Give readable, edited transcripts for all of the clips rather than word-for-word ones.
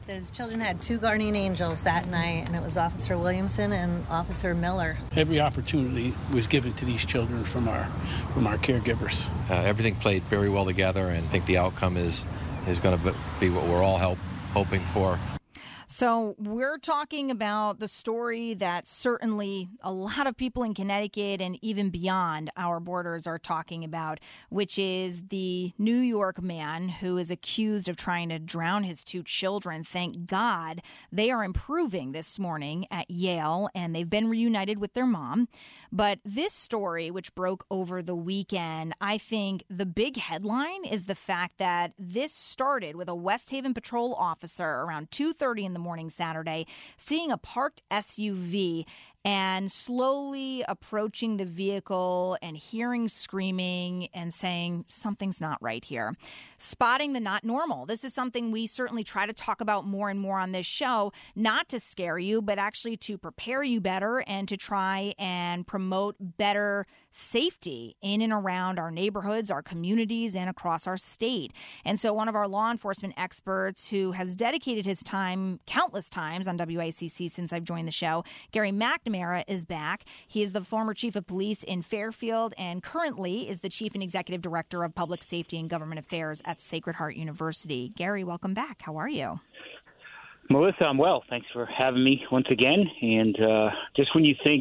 Those children had two guardian angels that night, and it was Officer Williamson and Officer Miller. Every opportunity was given to these children from our caregivers. Everything played very well together, and I think the outcome is going to be what we're all hoping for. So we're talking about the story that certainly a lot of people in Connecticut and even beyond our borders are talking about, which is the New York man who is accused of trying to drown his two children. Thank God they are improving this morning at Yale, and they've been reunited with their mom. But this story, which broke over the weekend, I think the big headline is the fact that this started with a West Haven patrol officer around 2:30 in the morning Saturday, seeing a parked SUV and slowly approaching the vehicle and hearing screaming and saying something's not right here. Spotting the not normal. This is something we certainly try to talk about more and more on this show, not to scare you, but actually to prepare you better and to try and promote better safety in and around our neighborhoods, our communities, and across our state. And so one of our law enforcement experts who has dedicated his time countless times on WICC since I've joined the show, Gary McNamara, is back. He is the former chief of police in Fairfield and currently is the chief and executive director of public safety and government affairs at Sacred Heart University. Gary, welcome back. How are you? Melissa, I'm well. Thanks for having me once again. And just when you think,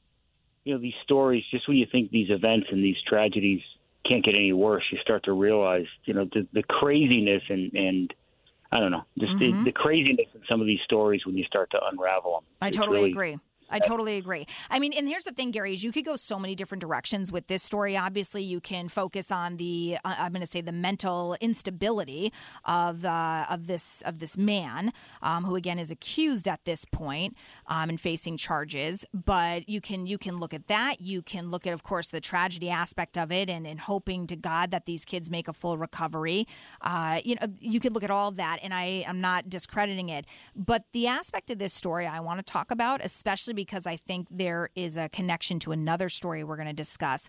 these stories, just when you think these events and these tragedies can't get any worse, you start to realize, the craziness and I don't know, just the craziness in some of these stories when you start to unravel them. I totally agree. I totally agree. I mean, and here's the thing, Gary, is you could go so many different directions with this story. Obviously, you can focus on the, I'm going to say, the mental instability of this man, who again is accused at this point and facing charges. But you can look at that. You can look at, of course, the tragedy aspect of it, and hoping to God that these kids make a full recovery. You could look at all of that, and I am not discrediting it. But the aspect of this story I want to talk about, especially because I think there is a connection to another story we're going to discuss,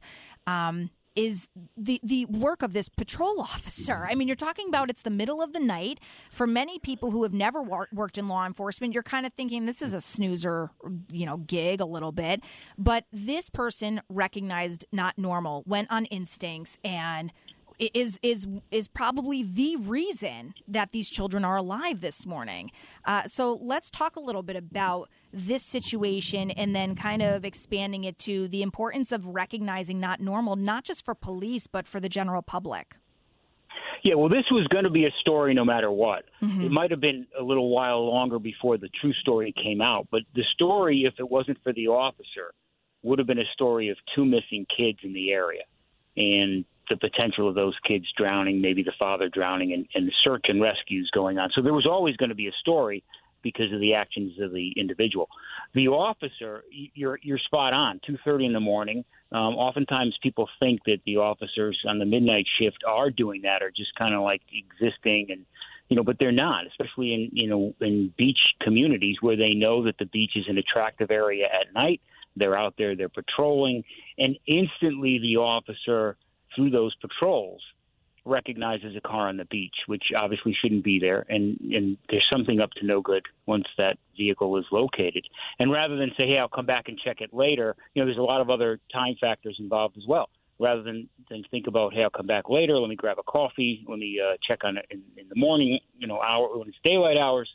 is the work of this patrol officer. I mean, you're talking about it's the middle of the night. For many people who have never worked in law enforcement, you're kind of thinking this is a snoozer, gig a little bit. But this person recognized not normal, went on instincts, and is probably the reason that these children are alive this morning. So let's talk a little bit about this situation and then kind of expanding it to the importance of recognizing not normal, not just for police, but for the general public. Yeah, well, this was going to be a story no matter what. Mm-hmm. It might have been a little while longer before the true story came out, but the story, if it wasn't for the officer, would have been a story of two missing kids in the area. And the potential of those kids drowning, maybe the father drowning, and search and rescues going on. So there was always going to be a story because of the actions of the individual. The officer, you're spot on, 2:30 in the morning. Oftentimes people think that the officers on the midnight shift are doing that or just kind of like existing and, but they're not, especially in beach communities where they know that the beach is an attractive area at night. They're out there, they're patrolling, and instantly the officer through those patrols recognizes a car on the beach, which obviously shouldn't be there. And there's something up to no good once that vehicle is located. And rather than say, hey, I'll come back and check it later, there's a lot of other time factors involved as well. Rather than think about, hey, I'll come back later, let me grab a coffee, let me check on it in the morning, hour when it's daylight hours.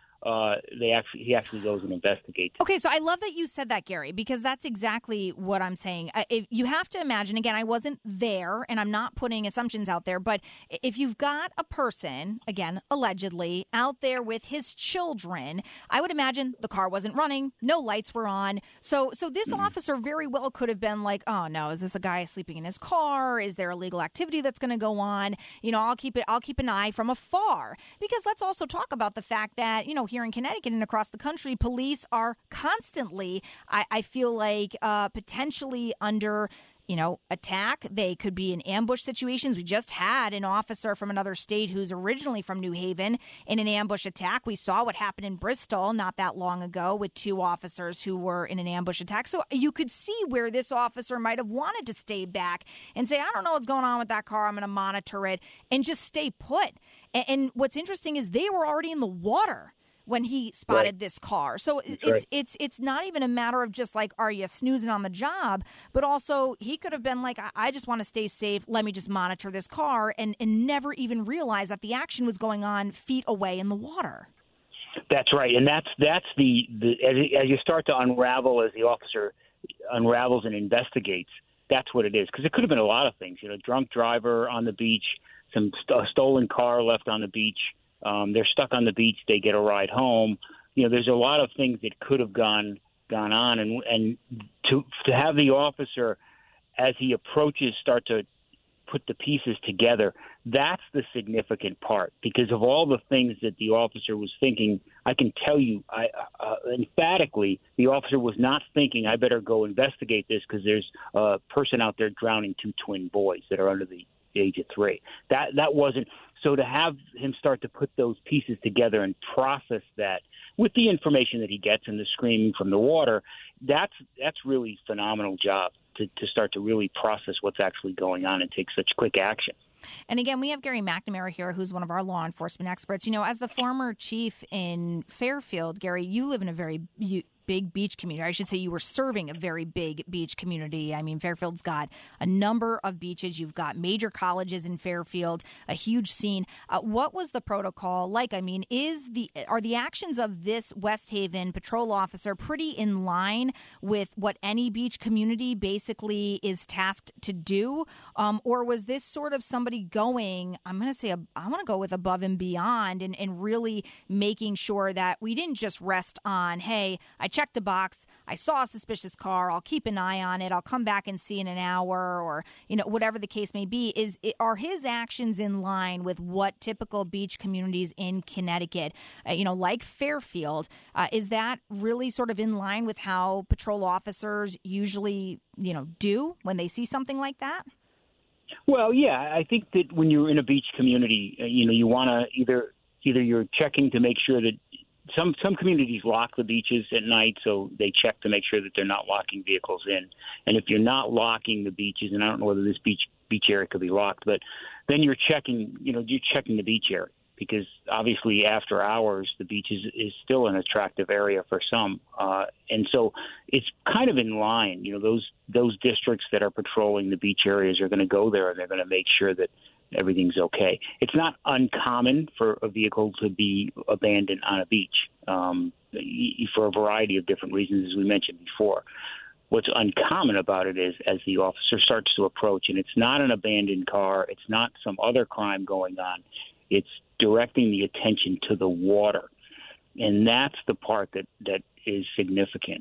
He actually goes and investigates. Okay, so I love that you said that, Gary, because that's exactly what I'm saying. If you have to imagine, again, I wasn't there, and I'm not putting assumptions out there, but if you've got a person, again, allegedly, out there with his children, I would imagine the car wasn't running, no lights were on. So this officer very well could have been like, oh, no, is this a guy sleeping in his car? Is there illegal activity that's going to go on? I'll keep an eye from afar. Because let's also talk about the fact that, here in Connecticut and across the country, police are constantly, I feel like, potentially under attack. They could be in ambush situations. We just had an officer from another state who's originally from New Haven in an ambush attack. We saw what happened in Bristol not that long ago with two officers who were in an ambush attack. So you could see where this officer might have wanted to stay back and say, I don't know what's going on with that car. I'm going to monitor it and just stay put. And what's interesting is they were already in the water when he spotted this car. So it's not even a matter of just like, are you snoozing on the job? But also he could have been like, I just want to stay safe. Let me just monitor this car and never even realize that the action was going on feet away in the water. That's right. And that's the as you start to unravel, as the officer unravels and investigates, that's what it is. Because it could have been a lot of things, drunk driver on the beach, a stolen car left on the beach. They're stuck on the beach. They get a ride home. There's a lot of things that could have gone on, and to have the officer, as he approaches, start to put the pieces together. That's the significant part, because of all the things that the officer was thinking. I can tell you, emphatically, the officer was not thinking, I better go investigate this because there's a person out there drowning 2 twin boys that are under the age of 3. That wasn't. So to have him start to put those pieces together and process that with the information that he gets and the screaming from the water, that's really phenomenal job to start to really process what's actually going on and take such quick action. And again, we have Gary McNamara here, who's one of our law enforcement experts. As the former chief in Fairfield, Gary, you live in a very big beach community. I should say you were serving a very big beach community. I mean, Fairfield's got a number of beaches. You've got major colleges in Fairfield, a huge scene. What was the protocol like? I mean, are the actions of this West Haven patrol officer pretty in line with what any beach community basically is tasked to do? Or was this sort of somebody going, I want to go with above and beyond and really making sure that we didn't just rest on, hey, I checked a box, I saw a suspicious car, I'll keep an eye on it, I'll come back and see in an hour, or whatever the case may be. Are his actions in line with what typical beach communities in Connecticut, like Fairfield, is that really sort of in line with how patrol officers usually do when they see something like that? Well, yeah, I think that when you're in a beach community, you want to either you're checking to make sure that some communities lock the beaches at night, so they check to make sure that they're not locking vehicles in. And if you're not locking the beaches, and I don't know whether this beach area could be locked, but then you're checking the beach area, because obviously after hours the beach is still an attractive area for some, and so it's kind of in line. Those districts that are patrolling the beach areas are going to go there and they're going to make sure that everything's okay. It's not uncommon for a vehicle to be abandoned on a beach for a variety of different reasons, as we mentioned before. What's uncommon about it is as the officer starts to approach, and it's not an abandoned car, it's not some other crime going on, it's directing the attention to the water. And that's the part that is significant.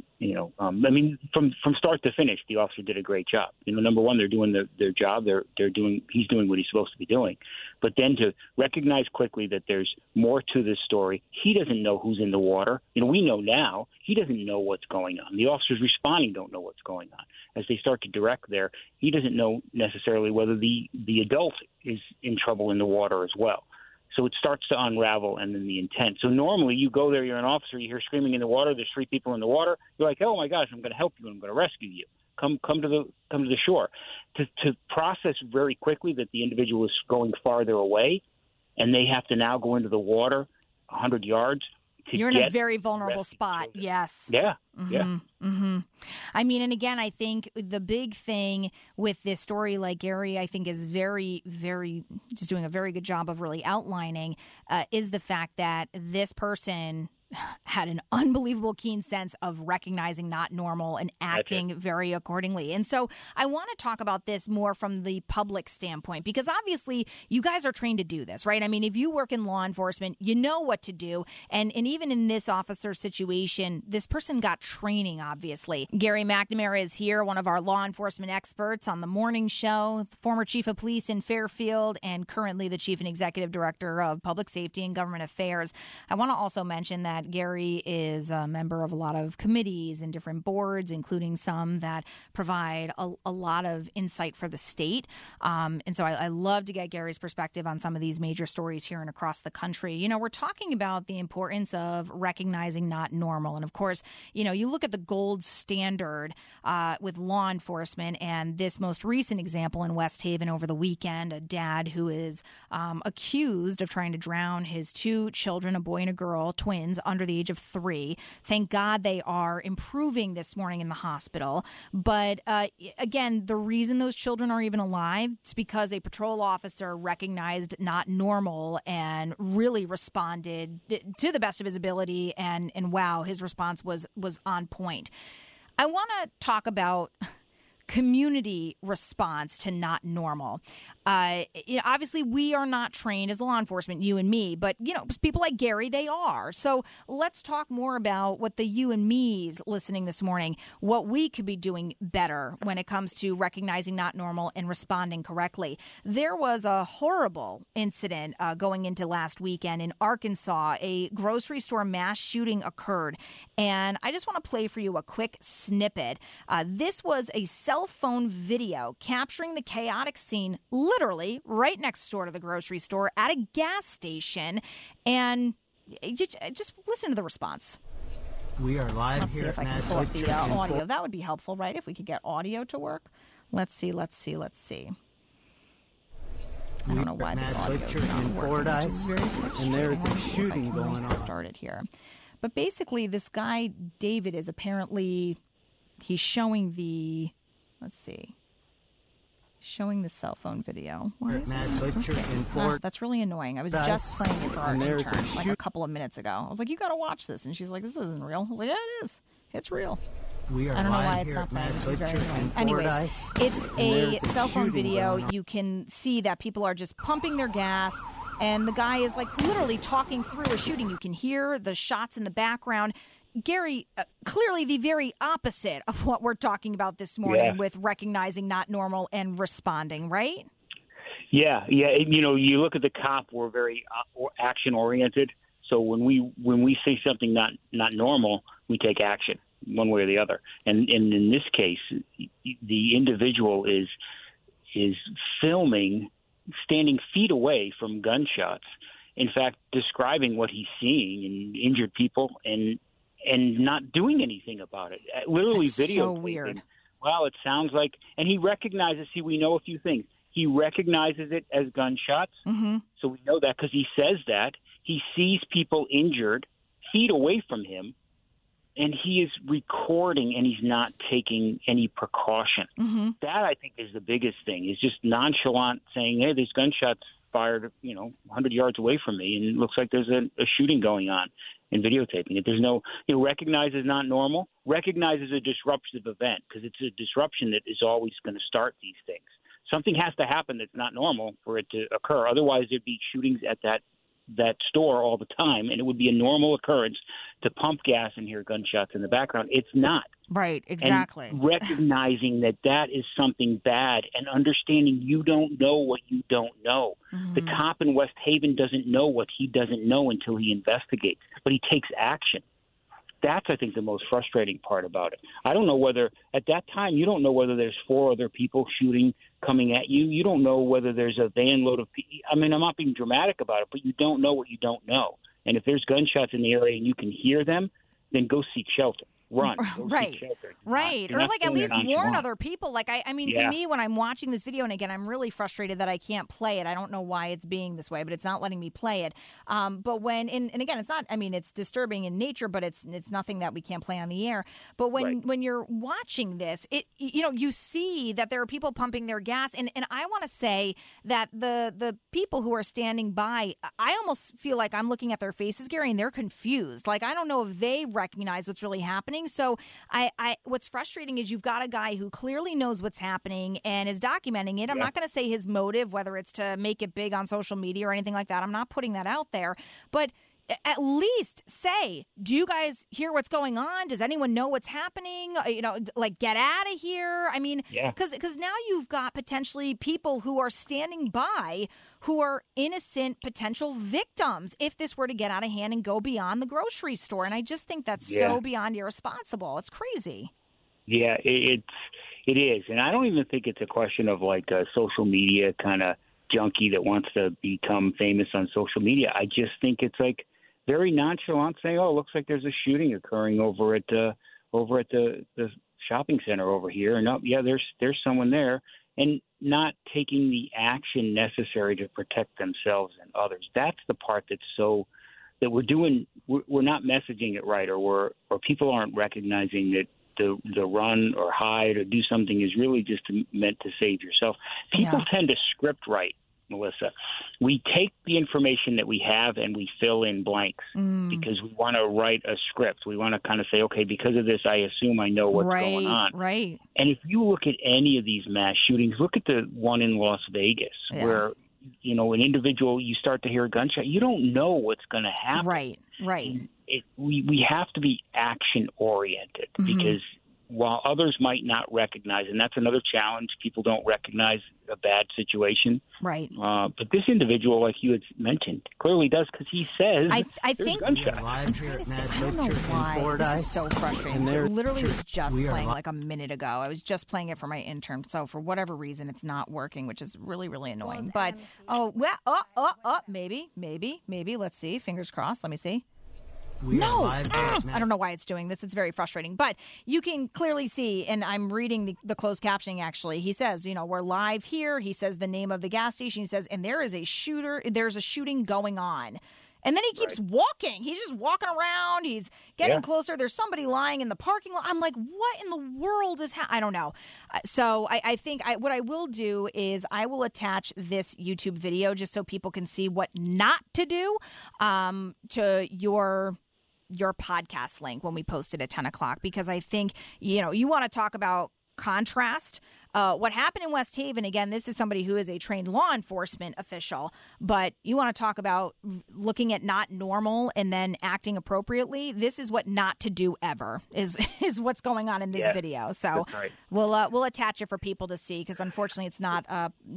From start to finish, the officer did a great job. Number one, they're doing their job. He's doing what he's supposed to be doing. But then to recognize quickly that there's more to this story. He doesn't know who's in the water. We know now. He doesn't know what's going on. The officers responding don't know what's going on. As they start to direct there, he doesn't know necessarily whether the adult is in trouble in the water as well. So it starts to unravel, and then the intent. So normally you go there, you're an officer, you hear screaming in the water, there's 3 people in the water. You're like, oh my gosh, I'm going to help you, I'm going to rescue you. Come to the shore. To process very quickly that the individual is going farther away, and they have to now go into the water 100 yards. You're in a very vulnerable spot. Yes. Yeah. Mm-hmm. Yeah. Mm-hmm. I mean, and again, I think the big thing with this story, like Gary, I think is very, very just doing a very good job of really outlining, is the fact that this person had an unbelievable keen sense of recognizing not normal and acting very accordingly. And so I want to talk about this more from the public standpoint, because obviously you guys are trained to do this, right? I mean, if you work in law enforcement, you know what to do. And even in this officer situation, this person got training, obviously. Gary McNamara is here, one of our law enforcement experts on the morning show, former chief of police in Fairfield, and currently the chief and executive director of public safety and government affairs. I want to also mention that that Gary is a member of a lot of committees and different boards, including some that provide a lot of insight for the state. And so I love to get Gary's perspective on some of these major stories here and across the country. You know, we're talking about the importance of recognizing not normal. And of course, you know, you look at the gold standard with law enforcement, and this most recent example in West Haven over the weekend, a dad who is accused of trying to drown his two children, a boy and a girl, twins, under the age of 3. Thank God they are improving this morning in the hospital. But again, the reason those children are even alive is because a patrol officer recognized not normal and really responded to the best of his ability. And wow, his response was on point. I want to talk about community response to not normal. You know, obviously, we are not trained as law enforcement, you and me, but, you know, people like Gary, they are. So let's talk more about what the you and me's listening this morning, what we could be doing better when it comes to recognizing not normal and responding correctly. There was a horrible incident going into last weekend in Arkansas. A grocery store mass shooting occurred, and I just want to play for you a quick snippet. This was a cell phone video capturing the chaotic scene literally right next door to the grocery store at a gas station. And just listen to the response. We are live. Let's see if I can pull up the audio. That would be helpful, right? If we could get audio to work. Let's see. I don't know why the audio is not working. And there's a shooting going on. Started here. But basically, this guy, David, is apparently, he's showing the, let's see. Showing the cell phone video. Why is it? That's really annoying. I was just playing it for our intern like a couple of minutes ago. I was like, you got to watch this. And she's like, this isn't real. I was like, yeah, it is. It's real. I don't know why it's not playing. This is very annoying. Anyways, it's a cell phone video. You can see that people are just pumping their gas. And the guy is like literally talking through a shooting. You can hear the shots in the background. Gary, clearly the very opposite of what we're talking about this morning with recognizing not normal and responding, right? Yeah. You know, you look at the cop, we're very action-oriented. So when we see something not normal, we take action one way or the other. And in this case, the individual is filming, standing feet away from gunshots, in fact, describing what he's seeing and injured people and not doing anything about it. Literally videotaping. So weird. Well, it sounds like, and he recognizes, we know a few things. He recognizes it as gunshots. Mm-hmm. So we know that because he says that. He sees people injured feet away from him, and he is recording, and he's not taking any precaution. Mm-hmm. That, I think, is the biggest thing, is just nonchalant saying, hey, there's gunshots fired, 100 yards away from me, and it looks like there's a shooting going on, and videotaping it. There's no, recognizes not normal, recognizes a disruptive event, because it's a disruption that is always going to start these things. Something has to happen that's not normal for it to occur. Otherwise, there'd be shootings at that store all the time, and it would be a normal occurrence to pump gas and hear gunshots in the background. It's not. Right, exactly. And recognizing that is something bad and understanding you don't know what you don't know. Mm-hmm. The cop in West Haven doesn't know what he doesn't know until he investigates, but he takes action. That's, I think, the most frustrating part about it. I don't know whether, at that time, you don't know whether there's 4 other people shooting coming at you. You don't know whether there's a van load of people. I mean, I'm not being dramatic about it, but you don't know what you don't know. And if there's gunshots in the area and you can hear them, then go seek shelter. Run. Right. Right. Or like at least warn other people. Like, I mean, to me, when I'm watching this video, and again, I'm really frustrated that I can't play it. I don't know why it's being this way, but it's not letting me play it. But when, and again, it's not, I mean, it's disturbing in nature, but it's nothing that we can't play on the air. But when you're watching this, you see that there are people pumping their gas. And I want to say that the people who are standing by, I almost feel like I'm looking at their faces, Gary, and they're confused. Like, I don't know if they recognize what's really happening. So what's frustrating is you've got a guy who clearly knows what's happening and is documenting it. I'm not going to say his motive, whether it's to make it big on social media or anything like that. I'm not putting that out there. But at least say, do you guys hear what's going on? Does anyone know what's happening? Like, get out of here. I mean, because now you've got potentially people who are standing by who are innocent potential victims if this were to get out of hand and go beyond the grocery store. And I just think that's so beyond irresponsible. It's crazy. Yeah, it is. And I don't even think it's a question of like a social media kind of junkie that wants to become famous on social media. I just think it's like very nonchalant saying, "Oh, it looks like there's a shooting occurring over at the shopping center over here." And there's someone there, and not taking the action necessary to protect themselves and others. That's the part that we're not messaging it right, or people aren't recognizing that the run or hide or do something is really just meant to save yourself. People tend to script write, Melissa. We take the information that we have and we fill in blanks because we want to write a script. We want to kind of say, okay, because of this, I assume I know what's going on. Right. And if you look at any of these mass shootings, look at the one in Las Vegas where, an individual, you start to hear a gunshot. You don't know what's going to happen. Right. We have to be action-oriented because while others might not recognize, and that's another challenge, people don't recognize a bad situation. Right. But this individual, like you had mentioned, clearly does because he says I think gunshot. Live here at Mad I don't know Butcher in why. Fordyce. This is so frustrating. And It literally was just we are playing li- like a minute ago. I was just playing it for my intern. So for whatever reason, it's not working, which is really, really annoying. But, maybe. Let's see. Fingers crossed. Let me see. We are live here at I Mad don't know why it's doing this. It's very frustrating. But you can clearly see, and I'm reading the closed captioning actually. He says, we're live here. He says the name of the gas station. He says, and there's a shooting going on. And then he keeps walking. He's just walking around. He's getting closer. There's somebody lying in the parking lot. I'm like, what in the world is I don't know. So I think what I will do is I will attach this YouTube video just so people can see what not to do to your podcast link when we post it at 10 o'clock, because I think, you want to talk about contrast. What happened in West Haven, again, this is somebody who is a trained law enforcement official, but you want to talk about looking at not normal and then acting appropriately. This is what not to do ever is what's going on in this video. So right. we'll attach it for people to see, because unfortunately it's not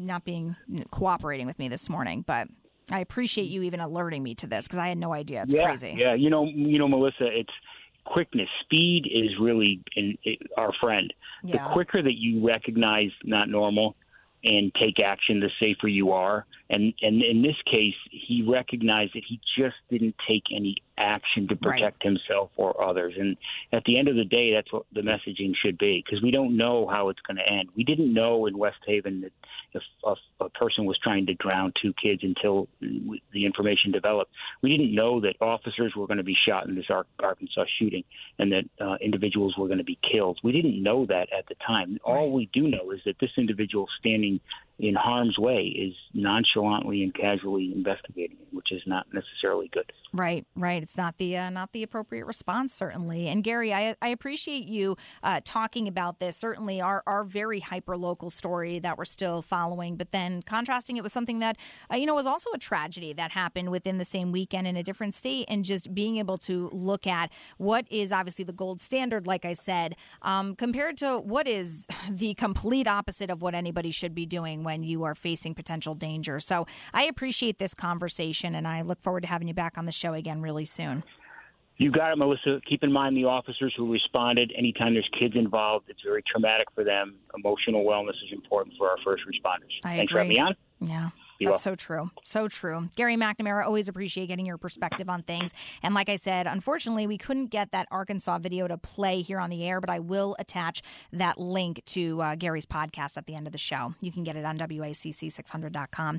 cooperating with me this morning, but I appreciate you even alerting me to this because I had no idea. It's crazy. Yeah, Melissa, it's quickness. Speed is really our friend. The quicker that you recognize not normal and take action, the safer you are. And in this case, he recognized that he just didn't take any action to protect himself or others. And at the end of the day, that's what the messaging should be, because we don't know how it's going to end. We didn't know in West Haven that if a person was trying to drown two kids until the information developed. We didn't know that officers were going to be shot in this Arkansas shooting and that individuals were going to be killed. We didn't know that at the time. All we do know is that this individual standing in harm's way is nonchalantly and casually investigating it, which is not necessarily good. Right. It's not the appropriate response, certainly. And Gary, I appreciate you talking about this. Certainly, our very hyper local story that we're still following, but then contrasting it with something that was also a tragedy that happened within the same weekend in a different state, and just being able to look at what is obviously the gold standard, like I said, compared to what is the complete opposite of what anybody should be doing when you are facing potential danger. So I appreciate this conversation, and I look forward to having you back on the show again really soon. You got it, Melissa. Keep in mind the officers who responded. Anytime there's kids involved, it's very traumatic for them. Emotional wellness is important for our first responders. Thanks for having me on. Yeah. That's so true. So true. Gary McNamara, always appreciate getting your perspective on things. And like I said, unfortunately, we couldn't get that Arkansas video to play here on the air, but I will attach that link to Gary's podcast at the end of the show. You can get it on WACC600.com.